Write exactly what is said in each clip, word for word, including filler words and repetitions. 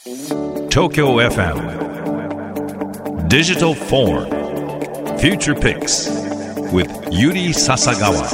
Tokyo エフエム Digital Forum Future Picks with Yuri Sasagawa。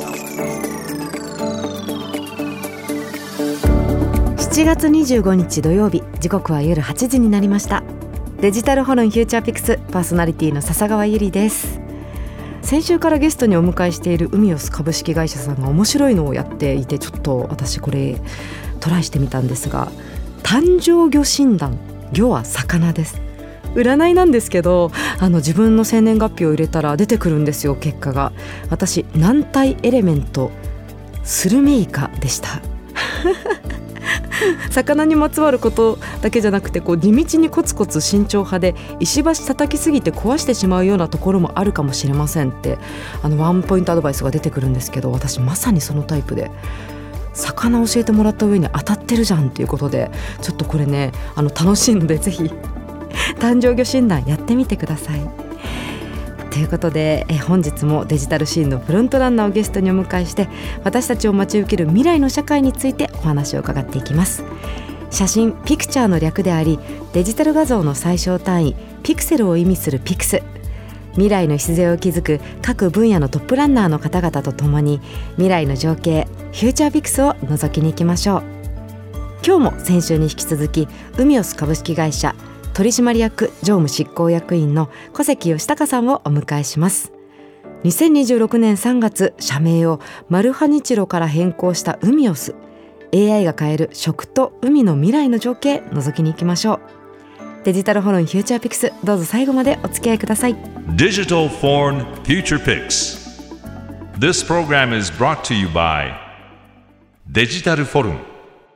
しちがつにじゅうごにち土曜日、時刻は夜はちじになりました。デジタルホルンフューチャーピクスパーソナリティの笹川ゆりです。先週からゲストにお迎えしているウミオス株式会社さんが面白いのをやっていて、ちょっと私これトライしてみたんですが、誕生魚診断、魚は魚です。占いなんですけど、あの自分の生年月日を入れたら出てくるんですよ、結果が。私軟体エレメントスルメイカでした魚にまつわることだけじゃなくて、こう地道にコツコツ慎重派で、石橋叩きすぎて壊してしまうようなところもあるかもしれませんって、あのワンポイントアドバイスが出てくるんですけど、私まさにそのタイプで、魚教えてもらった上に当たってるじゃんということで、ちょっとこれね、あの楽しいのでぜひ誕生魚診断やってみてください。ということで、え本日もデジタルシーンのフロントランナーをゲストにお迎えして、私たちを待ち受ける未来の社会についてお話を伺っていきます。写真ピクチャーの略であり、デジタル画像の最小単位ピクセルを意味するピクス。未来の礎を築く各分野のトップランナーの方々とともに、未来の情景フューチャーピクスを覗きに行きましょう。今日も先週に引き続き、ウミオス株式会社取締役常務執行役員の小関義隆さんをお迎えします。にせんにじゅうろくねんさんがつ、社名をマルハニチロから変更したウミオス。 エーアイ が変える食と海の未来の情景、覗きに行きましょう。デジタルホルンフューチャーピクス、どうぞ最後までお付き合いください。 Digital Forum Future Picks。 This program is brought to you by デジタルフォルン。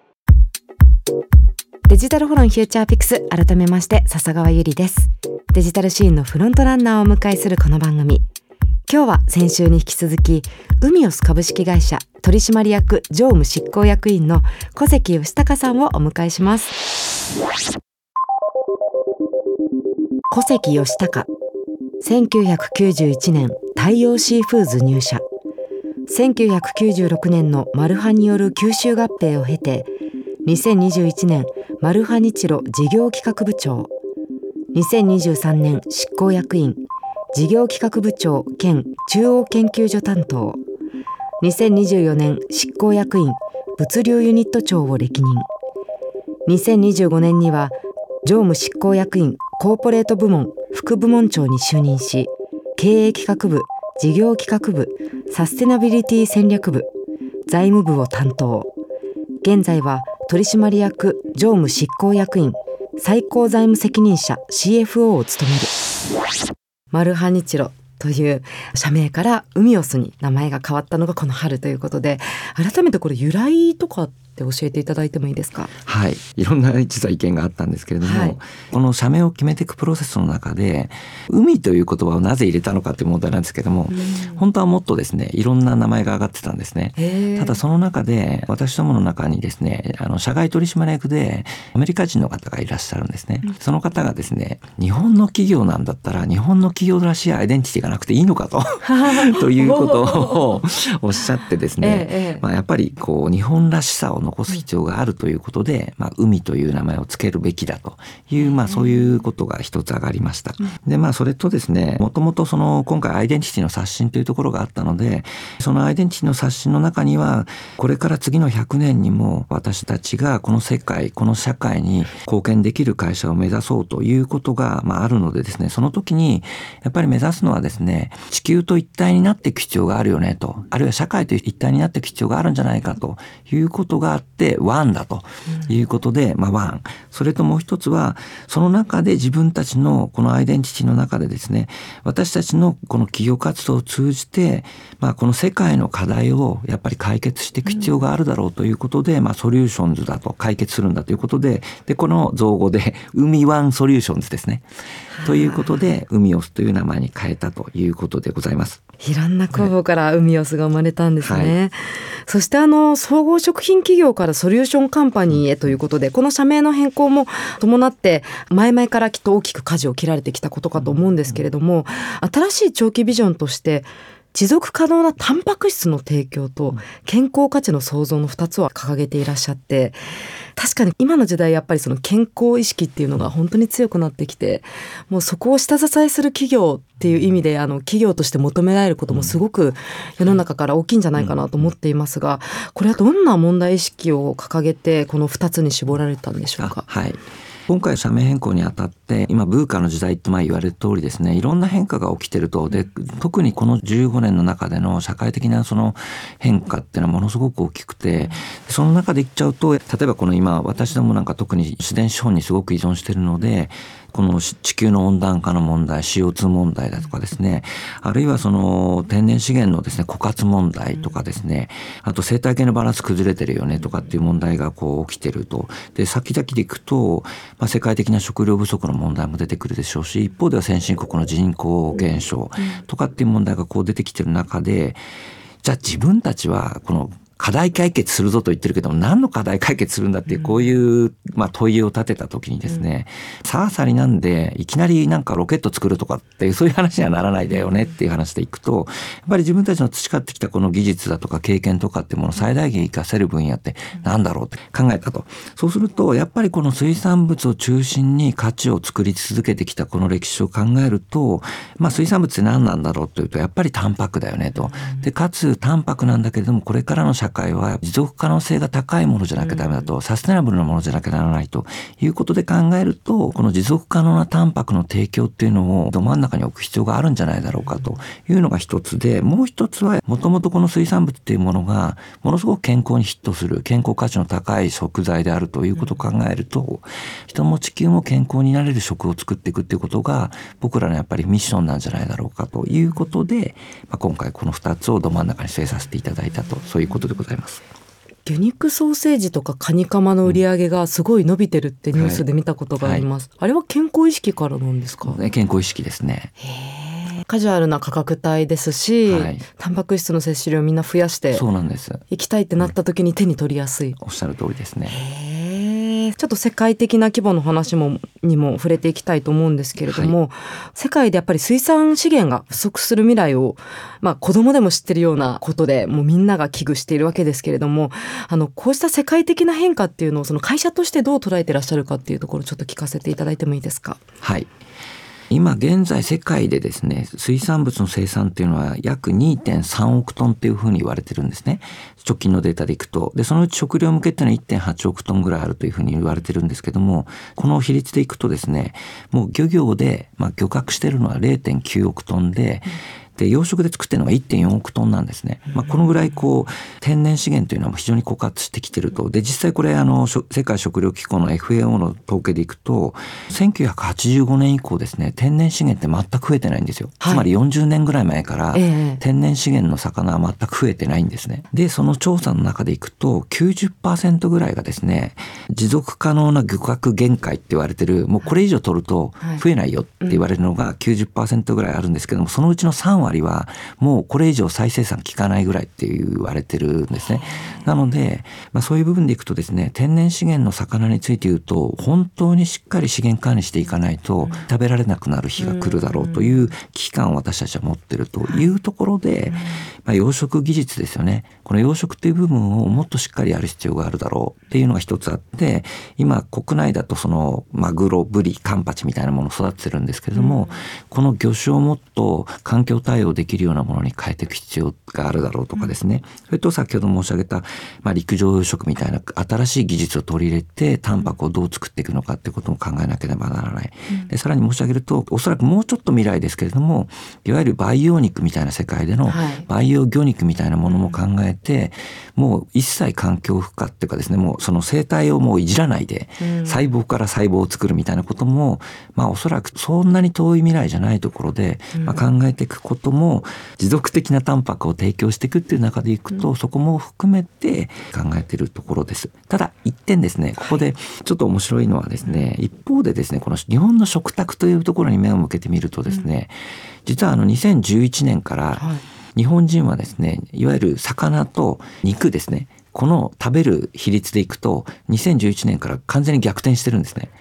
デジタルホルンフューチャーピクス、改めまして笹川ゆりです。デジタルシーンのフロントランナーをお迎えするこの番組、今日は先週に引き続き、ウミオス株式会社取締役常務執行役員の小関義隆さんをお迎えします。小関義隆、せんきゅうひゃくきゅうじゅういちねん太陽シーフーズ入社。せんきゅうひゃくきゅうじゅうろくねんのマルハによる吸収合併を経て、にせんにじゅういちねんマルハニチロ事業企画部長、にせんにじゅうさんねん執行役員、事業企画部長兼中央研究所担当、にせんにじゅうよねん執行役員物流ユニット長を歴任、にせんにじゅうごねんには常務執行役員コーポレート部門副部門長に就任し、経営企画部、事業企画部、サステナビリティ戦略部、財務部を担当。現在は取締役常務執行役員最高財務責任者 シーエフオー を務める。マルハニチロという社名からウミオスに名前が変わったのがこの春ということで、改めてこれ由来とかって教えていただいてもいいですか？ はい、いろんな実は意見があったんですけれども、はい、この社名を決めていくプロセスの中で、海という言葉をなぜ入れたのかという問題なんですけれども、本当はもっとですね、いろんな名前が挙がってたんですね。ただその中で私どもの中にですね、あの社外取締役でアメリカ人の方がいらっしゃるんですね。うん、その方がですね、日本の企業なんだったら日本の企業らしいアイデンティティがなくていいのかとということをおっしゃってですね、ええまあ、やっぱりこう日本らしさを残す必要があるということで、まあ、海という名前をつけるべきだという、まあ、そういうことが一つ上がりました。で、まあ、それとですね、もともとその今回アイデンティティの刷新というところがあったので、そのアイデンティティの刷新の中には、これから次のひゃくねんにも私たちがこの世界、この社会に貢献できる会社を目指そうということが、まあ、あるのでですね、その時にやっぱり目指すのはですね、地球と一体になっていく必要があるよねと、あるいは社会と一体になっていく必要があるんじゃないかということがあって、ワンだということで、まあワン。それともう一つは、その中で自分たちのこのアイデンティティの中でですね、私たちのこの企業活動を通じて、まあこの世界の課題をやっぱり解決していく必要があるだろうということで、まあソリューションズだと、解決するんだということで、で、この造語で、海ワンソリューションズですね。ということで、ウミオスという名前に変えたということでございます。 いろんな候補からウミオスが生まれたんですね。はい、そしてあの総合食品企業からソリューションカンパニーへということで、この社名の変更も伴って前々からきっと大きく舵を切られてきたことかと思うんですけれども、新しい長期ビジョンとして持続可能なタンパク質の提供と健康価値の創造のふたつを掲げていらっしゃって、確かに今の時代やっぱりその健康意識っていうのが本当に強くなってきて、もうそこを下支えする企業っていう意味であの企業として求められることもすごく世の中から大きいんじゃないかなと思っていますが、これはどんな問題意識を掲げてこのふたつに絞られたんでしょうか。 はい、今回社名変更にあたって今ブーカの時代ってまあ言われる通りですね、いろんな変化が起きてると。で特にこのじゅうごねんの中での社会的なその変化っていうのはものすごく大きくて、その中で言っちゃうと、例えばこの今私どもなんか特に自然資本にすごく依存してるので、この地球の温暖化の問題 シーオーツー 問題だとかですね、あるいはその天然資源のですね枯渇問題とかですね、あと生態系のバランス崩れてるよねとかっていう問題がこう起きてると。で先々でいくと、まあ、世界的な食料不足の問題も出てくるでしょうし、一方では先進国の人口減少とかっていう問題がこう出てきてる中で、じゃあ自分たちはこの課題解決するぞと言ってるけども、何の課題解決するんだっていうこういうまあ問いを立てた時にですね、さあさりなんでいきなりなんかロケット作るとかっていうそういう話にはならないだよねっていう話でいくと、やっぱり自分たちの培ってきたこの技術だとか経験とかっていうものを最大限活かせる分野ってなんだろうって考えたと。そうするとやっぱりこの水産物を中心に価値を作り続けてきたこの歴史を考えると、まあ水産物って何なんだろうというと、やっぱりタンパクだよねと。でかつタンパクなんだけれども、これからの社会は持続可能性が高いものじゃなきゃダメだと、サステナブルなものじゃなきゃならないということで考えると、この持続可能なタンパクの提供っていうのをど真ん中に置く必要があるんじゃないだろうかというのが一つで、もう一つはもともとこの水産物っていうものがものすごく健康にヒットする健康価値の高い食材であるということを考えると、人も地球も健康になれる食を作っていくっていうことが僕らのやっぱりミッションなんじゃないだろうかということで、まあ、今回このふたつをど真ん中に据えさせていただいたと、そういうことでございます。 魚肉ソーセージとかカニカマの売り上げがすごい伸びてるってニュースで見たことがあります、はいはい、あれは健康意識からなんですか。 健康意識ですね。 へー、カジュアルな価格帯ですし、はい、タンパク質の摂取量をみんな増やしてそうなんです行きたいってなった時に手に取りやすい、 うん、おっしゃる通りですね。 へー、ちょっと世界的な規模の話もにも触れていきたいと思うんですけれども、はい、世界でやっぱり水産資源が不足する未来を、まあ、子供でも知ってるようなことでもうみんなが危惧しているわけですけれども、あのこうした世界的な変化っていうのをその会社としてどう捉えていらっしゃるかっていうところをちょっと聞かせていただいてもいいですか。 はい、今現在世界でですね、水産物の生産っていうのは約 にてんさんおくトンっていうふうに言われてるんですね。直近のデータでいくと。で、そのうち食料向けっていうのは いってんはちおくトンぐらいあるというふうに言われてるんですけども、この比率でいくとですね、もう漁業で、まあ、漁獲してるのは れいてんきゅうおくトンで、で養殖で作ってるのが いってんよんおくトンなんですね。まあ、このぐらいこう天然資源というのは非常に枯渇してきてると。で実際これあの世界食糧機構の エフエーオー の統計でいくとせんきゅうひゃくはちじゅうごねん以降ですね、天然資源って全く増えてないんですよ、はい、つまりよんじゅうねんぐらい前から天然資源の魚は全く増えてないんですね。でその調査の中でいくと きゅうじゅっパーセント ぐらいがですね、持続可能な漁獲限界って言われてる、もうこれ以上取ると増えないよって言われるのが きゅうじゅっパーセント ぐらいあるんですけども、そのうちのさんわりはもうこれ以上再生産効かないぐらいって言われてるんですね。なので、まあ、そういう部分でいくとですね、天然資源の魚について言うと本当にしっかり資源管理していかないと食べられなくなる日が来るだろうという危機感を私たちは持ってるというところで、まあ、養殖技術ですよね。この養殖っていう部分をもっとしっかりやる必要があるだろうっていうのが一つあって、今国内だとそのマグロ、ブリ、カンパチみたいなものを育ててるんですけれども、この魚種をもっと環境対応できるようなものに変えていく必要があるだろうとかですね、それと先ほど申し上げた、まあ、陸上養殖みたいな新しい技術を取り入れてタンパクをどう作っていくのかっていうことも考えなければならない。でさらに申し上げると、おそらくもうちょっと未来ですけれども、いわゆる培養肉みたいな世界での培養魚肉みたいなものも考えて、もう一切環境負荷っていうかですね、もうその生態をもういじらないで細胞から細胞を作るみたいなことも、まあおそらくそんなに遠い未来じゃないところで、まあ、考えていくことも、持続的なタンパクを提供していくっていう中でいくと、そこも含めて考えているところです。ただ一点ですね、ここでちょっと面白いのはですね、一方でですね、この日本の食卓というところに目を向けてみるとですね、実はあのにせんじゅういちねんから日本人はですね、いわゆる魚と肉ですね、この食べる比率でいくとにせんじゅういちねんから完全に逆転してるんですね。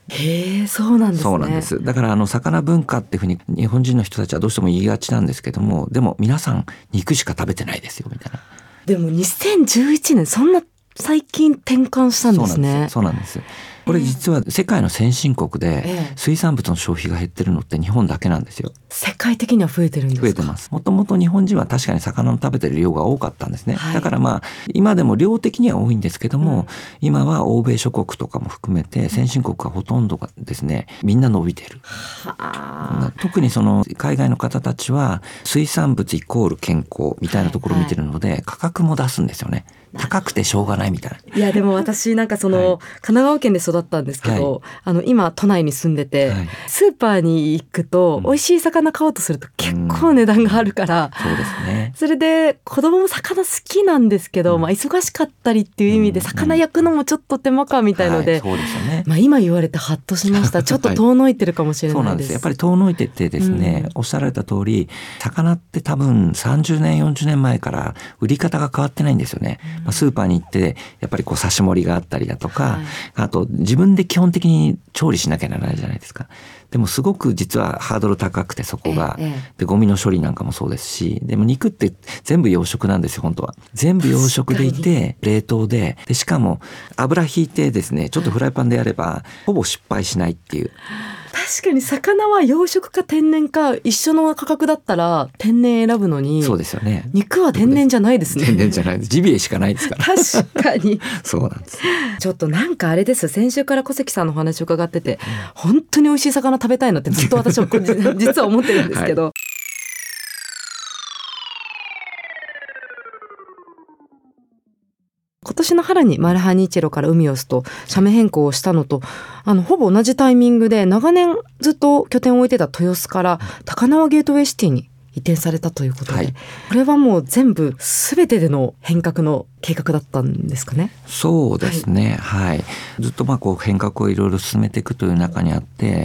へえ、そうなんですね。 そうなんです。だからあの魚文化っていうふうに日本人の人たちはどうしても言いがちなんですけども、でも皆さん肉しか食べてないですよみたいな。 でもにせんじゅういちねん、そんな最近転換したんですね。 そうなんです。そうなんです。これ実は世界の先進国で水産物の消費が減ってるのって日本だけなんですよ。 世界的には増えてるんですか？ 増えてます。もともと日本人は確かに魚を食べてる量が多かったんですね、はい、だからまあ今でも量的には多いんですけども、うん、今は欧米諸国とかも含めて先進国がほとんどがですねみんな伸びてる。は特にその海外の方たちは水産物イコール健康みたいなところを見てるので、はいはい、価格も出すんですよね。高くてしょうがないみたいな。 いやでも私なんかその、はい、神奈川県で育ったんですけど、はい、あの今都内に住んでて、はい、スーパーに行くと、うん、美味しい魚買おうとすると結構値段があるから、 うん、そうですね。 それで子供も魚好きなんですけど、うんまあ、忙しかったりっていう意味で魚焼くのもちょっと手間かみたいので、はい、そうですよね。まあ、今言われてハッとしました。ちょっと遠のいてるかもしれないです。そうなんです。 やっぱり遠のいてってですね、うん、おっしゃられた通り魚って多分さんじゅうねんよんじゅうねんまえから売り方が変わってないんですよね、うんまあ、スーパーに行ってやっぱりこう刺し盛りがあったりだとか、はい、あと自分で基本的に調理しなきゃならないじゃないですか。でもすごく実はハードル高くてそこが、ええ、でゴミの処理なんかもそうですし、でも肉って全部養殖なんですよ。本当は全部養殖でいて冷凍 で, でしかも油引いてですねちょっとフライパンでやればほぼ失敗しないっていう。 確かに魚は養殖か天然か一緒の価格だったら天然選ぶのに、 そうですよね。 肉は天然じゃないですね。 天然じゃないです。ジビエしかないですから。 確かにそうなんです。 ちょっとなんかあれです。先週から小関さんのお話を伺ってて、本当に美味しい魚食べたいなってずっと私は実は思ってるんですけど、はい、今年の春にマルハニチロからウミオスと社名変更をしたのとあのほぼ同じタイミングで長年ずっと拠点を置いてた豊洲から高輪ゲートウェイシティに移転されたということで、はい、これはもう全部全てでの変革の計画だったんですかね。 そうですね、はい、はい、ずっとまあこう変革をいろいろ進めていくという中にあって、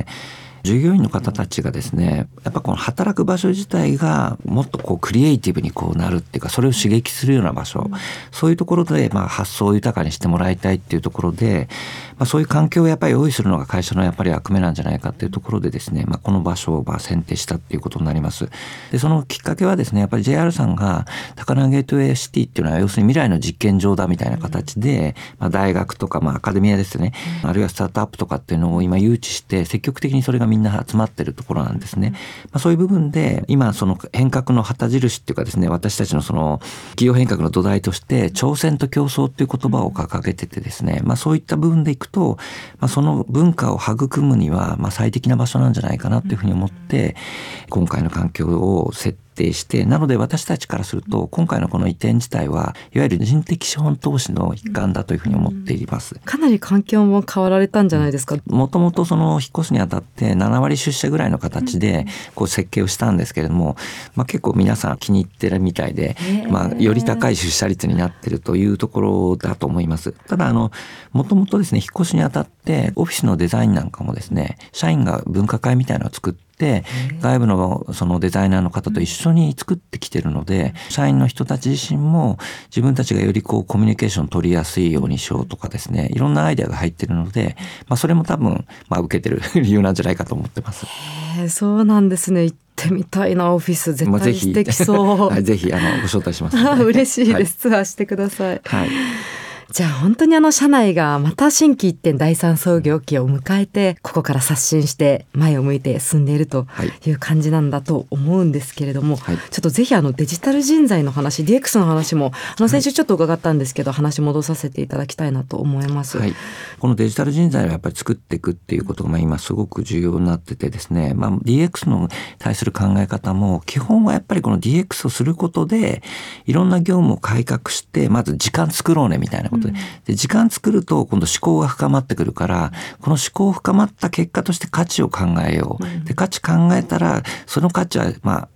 従業員の方たちがですねやっぱこの働く場所自体がもっとこうクリエイティブにこうなるっていうか、それを刺激するような場所、うん、そういうところでまあ発想を豊かにしてもらいたいっていうところで、まあ、そういう環境をやっぱり用意するのが会社のやっぱり役目なんじゃないかっていうところでですね、まあ、この場所をまあ選定したっていうことになります。でそのきっかけはですねやっぱり ジェイアール さんが高輪ゲートウェイシティっていうのは要するに未来の実験場だみたいな形で、まあ、大学とかまあアカデミアですね、あるいはスタートアップとかっていうのを今誘致して積極的にそれがみんな集まってるところなんですね、まあ、そういう部分で今その変革の旗印っていうかですね、私たちのその企業変革の土台として挑戦と競争っていう言葉を掲げててですね、まあ、そういった部分でいくと、まあ、その文化を育むにはまあ最適な場所なんじゃないかなというふうに思って今回の環境を設定して、なので私たちからすると今回のこの移転自体はいわゆる人的資本投資の一環だというふうに思っています。 かなり環境も変わられたんじゃないですか。 もともとその引っ越すにあたってななわり出社ぐらいの形でこう設計をしたんですけれども、まあ、結構皆さん気に入ってるみたいで、まあ、より高い出社率になっているというところだと思います。ただあのもともとですね引っ越しにあたってオフィスのデザインなんかもですね社員が分科会みたいなのを作ってで外部のそのデザイナーの方と一緒に作ってきてるので、社員の人たち自身も自分たちがよりこうコミュニケーション取りやすいようにしようとかですね、いろんなアイデアが入ってるので、まあ、それも多分まあ受けてる理由なんじゃないかと思ってます。 へー、そうなんですね。行ってみたいな。オフィス絶対素敵そう、 まあ、ぜひ、はい、ぜひあのご招待しますので嬉しいです、はい、ツアーしてください。 はい、 じゃあ本当にあの社内がまた新規一転第三創業期を迎えてここから刷新して前を向いて進んでいるという感じなんだと思うんですけれども、はい、ちょっとぜひあのデジタル人材の話 ディーエックス の話もあの先週ちょっと伺ったんですけど、はい、話戻させていただきたいなと思います、 はい、このデジタル人材をやっぱり作っていくっていうことがまあ今すごく重要になっててですね、まあ、ディーエックス の対する考え方も基本はやっぱりこの ディーエックス をすることでいろんな業務を改革してまず時間作ろうねみたいなことで、うん、で時間作ると今度思考が深まってくるから、この思考深まった結果として価値を考えよう。で価値考えたらその価値はまあ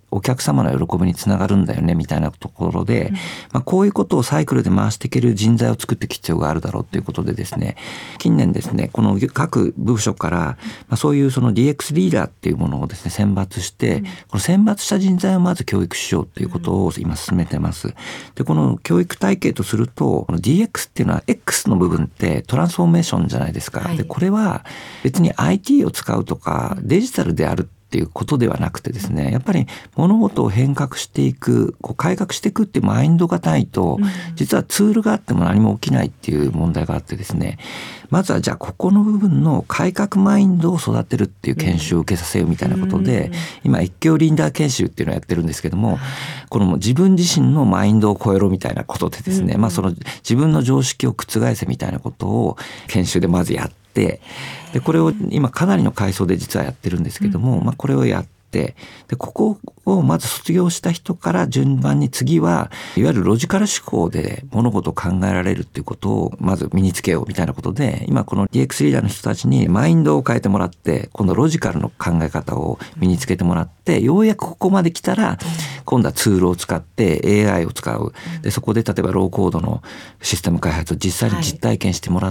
お客様の喜びにつながるんだよねみたいなところで、うんまあ、こういうことをサイクルで回していける人材を作っていく必要があるだろうということでですね、近年ですねこの各部署から、まあ、そういうその ディーエックス リーダーっていうものをですね選抜して、うん、この選抜した人材をまず教育しようということを今進めてます。でこの教育体系とするとこの ディーエックス っていうのは X の部分ってトランスフォーメーションじゃないですか、はい、でこれは別に アイティー を使うとかデジタルであるっていうことではなくてですね、やっぱり物事を変革していく、こう改革していくっていうマインドがないと、実はツールがあっても何も起きないっていう問題があってですね、まずはじゃあここの部分の改革マインドを育てるっていう研修を受けさせようみたいなことで、今越境リーダー研修っていうのをやってるんですけども、この自分自身のマインドを超えろみたいなことでですね、まあその自分の常識を覆せみたいなことを研修でまずやって、でこれを今かなりの階層で実はやってるんですけども、まあこれをやってでここをまず卒業した人から順番に次はいわゆるロジカル思考で物事を考えられるっていうことをまず身につけようみたいなことで、今この ディーエックス リーダーの人たちにマインドを変えてもらって今度ロジカルの考え方を身につけてもらって、ようやくここまで来たら今度はツールを使って エーアイ を使う。でそこで例えばローコードのシステム開発を実際に実体験してもらって、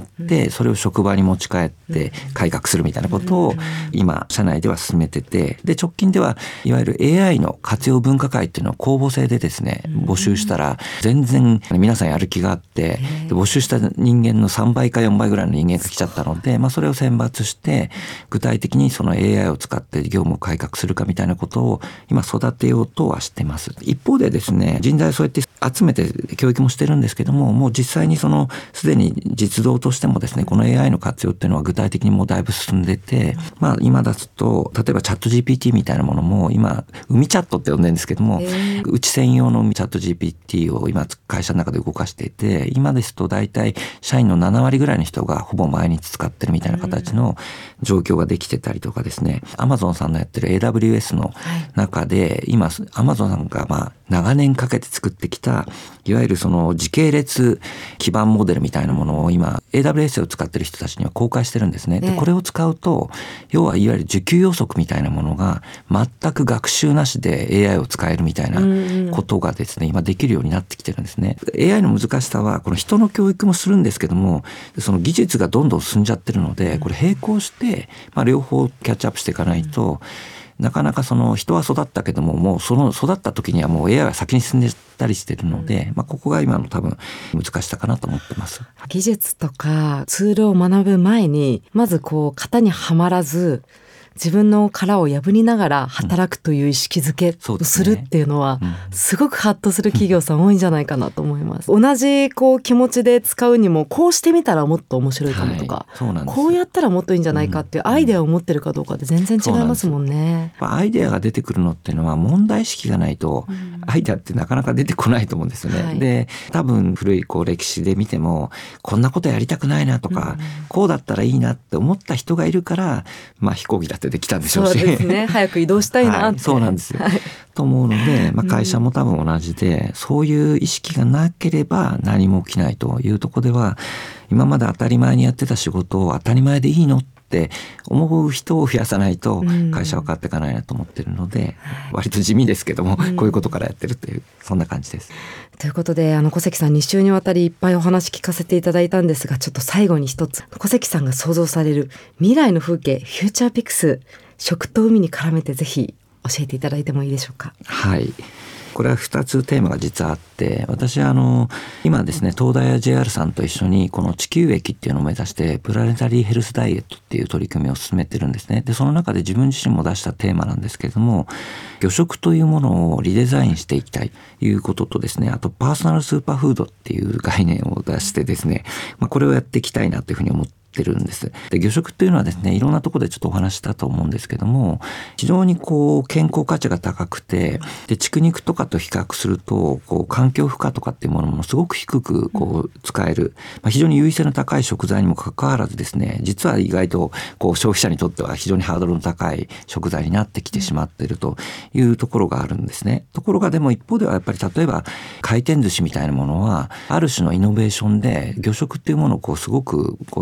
それを職場に持ち帰って改革するみたいなことを今社内では進めてて、で直近ではいわゆる エーアイ の活用分科会っていうのを公募制でですね募集したら全然皆さんやる気があって、で募集した人間のさんばいかよんばいぐらいの人間が来ちゃったので、まあ、それを選抜して具体的にその エーアイ を使って業務を改革するかみたいなことを今育てようとはしてます。一方でですね、人材をそうやって集めて教育もしてるんですけども、もう実際にそのすでに実動としてもですねこの エーアイ の活用っていうのは具体的にもうだいぶ進んでて、まあ今だと例えばチャット ジーピーティー みたいなものも今海チャットって呼んでるんですけども、うち専用のチャット ジーピーティー を今会社の中で動かしていて、今ですと大体社員のななわりぐらいの人がほぼ毎日使ってるみたいな形の状況ができてたりとかですね、アマゾンさんのやってる エーダブリューエス の中で今アマゾンさんがまあ長年かけて作ってきたいわゆるその時系列基盤モデルみたいなものを今 エーダブリューエス を使ってる人たちには公開してるんですね。でこれを使うと要はいわゆる需給予測みたいなものが全く学習なしで エーアイ を使えるみたいなことがですね今できるようになってきてるんですね。 エーアイ の難しさはこの人の教育もするんですけども、その技術がどんどん進んじゃってるので、これ並行してまあ両方キャッチアップしていかないと、なかなかその人は育ったけどももうその育った時にはもう エーアイ は先に進んでたりしてるので、まあ、ここが今の多分難しさかなと思ってます。 技術とかツールを学ぶ前にまずこう型にはまらず自分の殻を破りながら働くという意識づけをするっていうのはすごくハッとする企業さん多いんじゃないかなと思います。同じこう気持ちで使うにもこうしてみたらもっと面白いかもとか、 はい、そうなんです。 こうやったらもっといいんじゃないかっていうアイデアを持ってるかどうかで全然違いますもんね。 アイデアが出てくるのっていうのは問題意識がないとアイデアってなかなか出てこないと思うんですよね、はい、で多分古いこう歴史で見てもこんなことやりたくないなとか、うん、こうだったらいいなって思った人がいるから、まあ、飛行機だってできたんでしょうし、 そうですね、早く移動したいなって、はい、 そうなんですよ、はい、と思うので、まあ、会社も多分同じで、うん、そういう意識がなければ何も起きないというところでは、今まで当たり前にやってた仕事を当たり前でいいのって思う人を増やさないと会社は変わっていかないなと思ってるので、うん、割と地味ですけども、うん、こういうことからやってるというそんな感じです。 ということで、あの小関さんに週にわたりいっぱいお話聞かせていただいたんですが、ちょっと最後に一つ小関さんが想像される未来の風景、フューチャーピクス、食と海に絡めてぜひ教えていただいてもいいでしょうか。 はい、これはふたつテーマが実はあって、私はあの今ですね東大や ジェイアール さんと一緒にこの地球駅っていうのを目指してプラネタリーヘルスダイエットっていう取り組みを進めてるんですね。でその中で自分自身も出したテーマなんですけれども、魚食というものをリデザインしていきたいということとですね、あとパーソナルスーパーフードっていう概念を出してですね、まあ、これをやっていきたいなというふうに思っててるんです。で魚食っていうのはですねいろんなところでちょっとお話したと思うんですけども、非常にこう健康価値が高くて、で畜肉とかと比較するとこう環境負荷とかっていうものもすごく低くこう使える、まあ、非常に優位性の高い食材にもかかわらずですね、実は意外とこう消費者にとっては非常にハードルの高い食材になってきてしまっているというところがあるんですね。ところがでも一方ではやっぱり例えば回転寿司みたいなものはある種のイノベーションで魚食っていうものをこうすごくこう一般化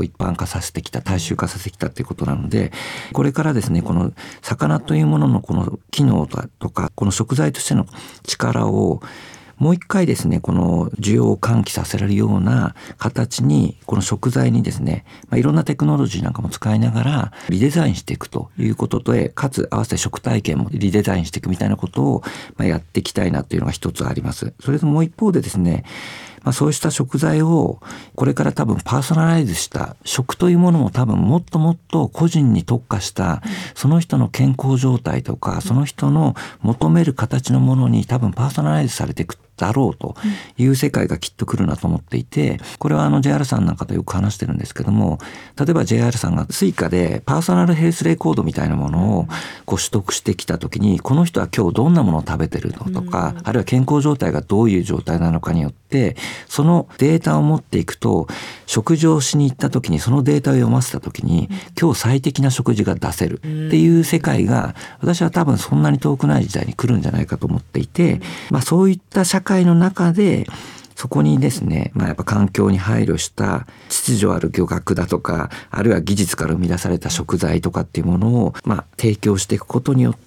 化させてきた、大衆化させてきたっていうことなので、これからですね、この魚というもののこの機能とか、この食材としての力をもう一回ですね、この需要を喚起させられるような形に、この食材にですね、まあ、いろんなテクノロジーなんかも使いながらリデザインしていくということで、かつ合わせて食体験もリデザインしていくみたいなことをまあやっていきたいなというのが一つあります。それともう一方でですね、まあ、そうした食材をこれから多分パーソナライズした食というものも多分もっともっと個人に特化したその人の健康状態とかその人の求める形のものに多分パーソナライズされていくだろうという世界がきっと来るなと思っていて、これはあの ジェイアール さんなんかとよく話してるんですけども、例えば ジェイアール さんがスイカでパーソナルヘルスレコードみたいなものをこう取得してきたときに、この人は今日どんなものを食べてるのとか、あるいは健康状態がどういう状態なのかによってそのデータを持っていくと、食事をしに行った時にそのデータを読ませた時に今日最適な食事が出せるっていう世界が、私は多分そんなに遠くない時代に来るんじゃないかと思っていて、まあそういった社会の中でそこにですね、まあやっぱ環境に配慮した秩序ある漁獲だとか、あるいは技術から生み出された食材とかっていうものをまあ提供していくことによって、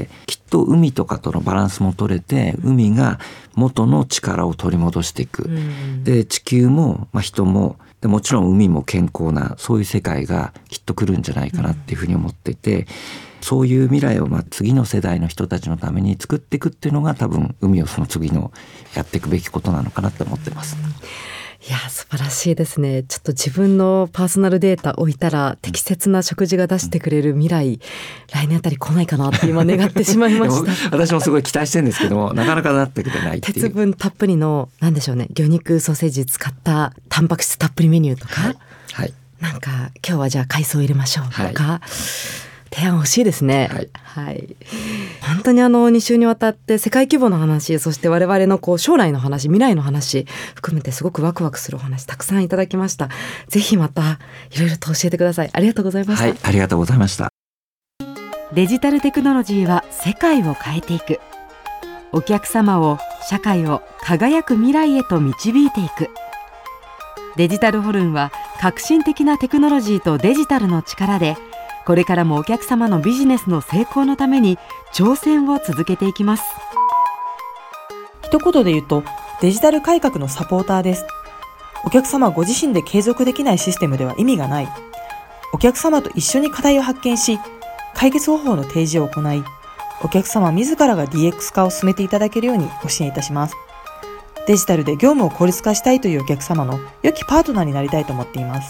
きっと海とかとのバランスも取れて、海が元の力を取り戻していく。で、地球もまあ人も、でもちろん海も健康な、そういう世界がきっと来るんじゃないかなっていうふうに思っていて、そういう未来をまあ次の世代の人たちのために作っていくっていうのが、多分海をその次のやっていくべきことなのかなと思ってます。 いや素晴らしいですね。ちょっと自分のパーソナルデータ置いたら適切な食事が出してくれる未来、来年あたり来ないかなって今願ってしまいました私もすごい期待してるんですけども、なかなかなってくれないっていう。 鉄分たっぷりのなんでしょうね、魚肉ソーセージ使ったタンパク質たっぷりメニューとか、はいはい、なんか今日はじゃあ海藻入れましょうとか、はい、提案欲しいですね。はい、はい、本当にあのに週にわたって世界規模の話、そして我々のこう将来の話、未来の話含めてすごくワクワクするお話たくさんいただきました。ぜひまたいろいろと教えてください。ありがとうございました。 はい、ありがとうございました。 デジタルテクノロジーは世界を変えていく。お客様を、社会を輝く未来へと導いていく。デジタルホルンは革新的なテクノロジーとデジタルの力で、これからもお客様のビジネスの成功のために挑戦を続けていきます。 一言で言うと、デジタル改革のサポーターです。お客様ご自身で継続できないシステムでは意味がない。お客様と一緒に課題を発見し、解決方法の提示を行い、お客様自らが ディーエックス 化を進めていただけるようにご支援いたします。デジタルで業務を効率化したいというお客様の良きパートナーになりたいと思っています。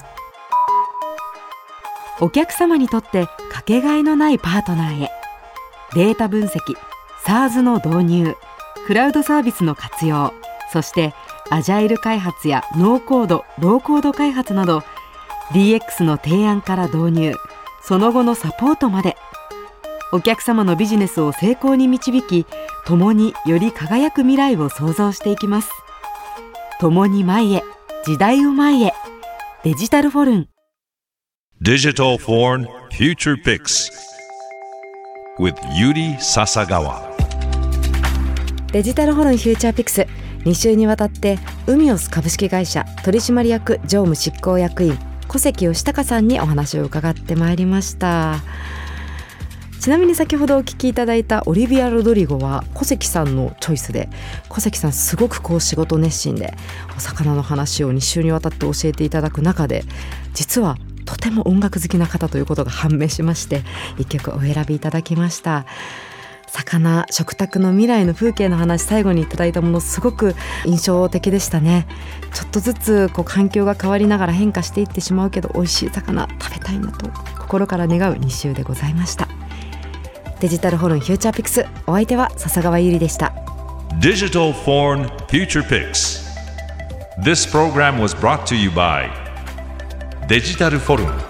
お客様にとってかけがえのないパートナーへ。データ分析、SaaS の導入、クラウドサービスの活用、そしてアジャイル開発やノーコード、ローコード開発など ディーエックス の提案から導入、その後のサポートまで、お客様のビジネスを成功に導き、共により輝く未来を創造していきます。共に前へ、時代を前へ。デジタルフォルン。 Digital Foreign Future Picks with Yuri Sasagawa。 デジタルフォルンフューチャーピクス、に週にわたってウミオス株式会社取締役常務執行役員小関義孝さんにお話を伺ってまいりました。ちなみに先ほどお聞きいただいたオリビア・ロドリゴは小関さんのチョイスで、小関さんすごくこう仕事熱心でお魚の話をに週にわたって教えていただく中で、実はとても音楽好きな方ということが判明しまして、一曲お選びいただきました。魚、食卓の未来の風景の話、最後にいただいたものすごく印象的でしたね。ちょっとずつこう環境が変わりながら変化していってしまうけど、美味しい魚食べたいなと心から願うに週でございました。デジタルホルンフューチャーピクス、お相手は笹川ゆりでした。 Digital Foreign Future Picks. This program was brought to you by デジタルフォルン。